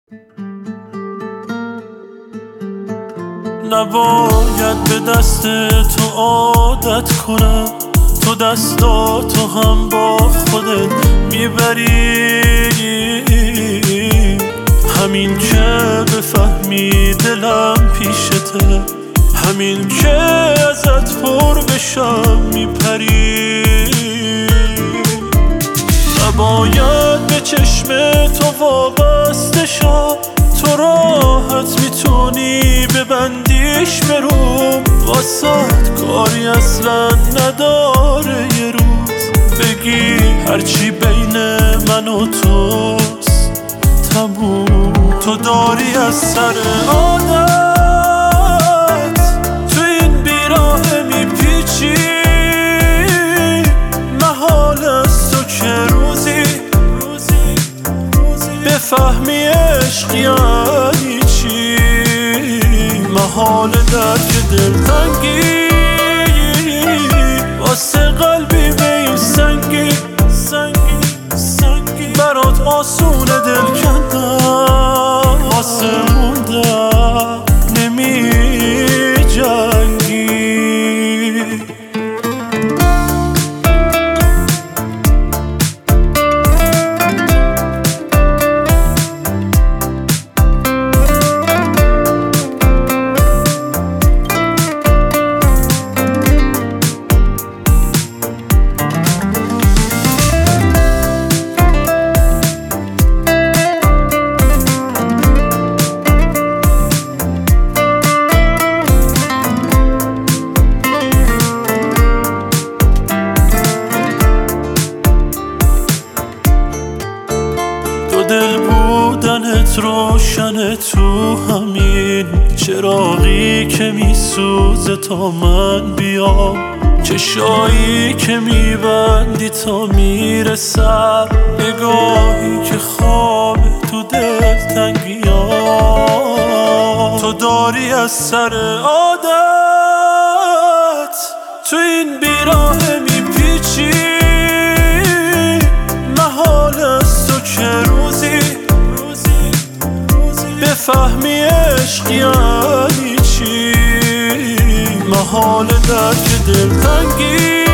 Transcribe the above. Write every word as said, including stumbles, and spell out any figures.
نباید به دست تو عادت کنم، تو دستاتو هم با خودت میبری. همین که بفهمی دلم پیشته، همین که ازت پر بشم میپری. نباید به چشم تو وابسته شم، تو راحت میتونی ببندیش بروم. واسه کاری اصلا نداره یه روز بگی هرچی بین من و توست تموم. تو داری از سر عادت تو این بیراه میپیچی. محال است تو که روزی بفهمی عشق یعنی چی. محال درک دلتنگی واسه قلبی به این سنگی سنگی سنگی. برات آسونه دل کندم، واسه موندم نمی جنگی. دل بودنت روشنه تو همین چراغی که میسوزه تا من بیام. چشایی که میبندی تا میرسم، نگاهی که خوابه تو دلتنگیام. تو داری از سر عادت تو این بیراه میپیچی. محال است تو که روزی بفهمی عشق یعنی چی. محال درک دلتنگی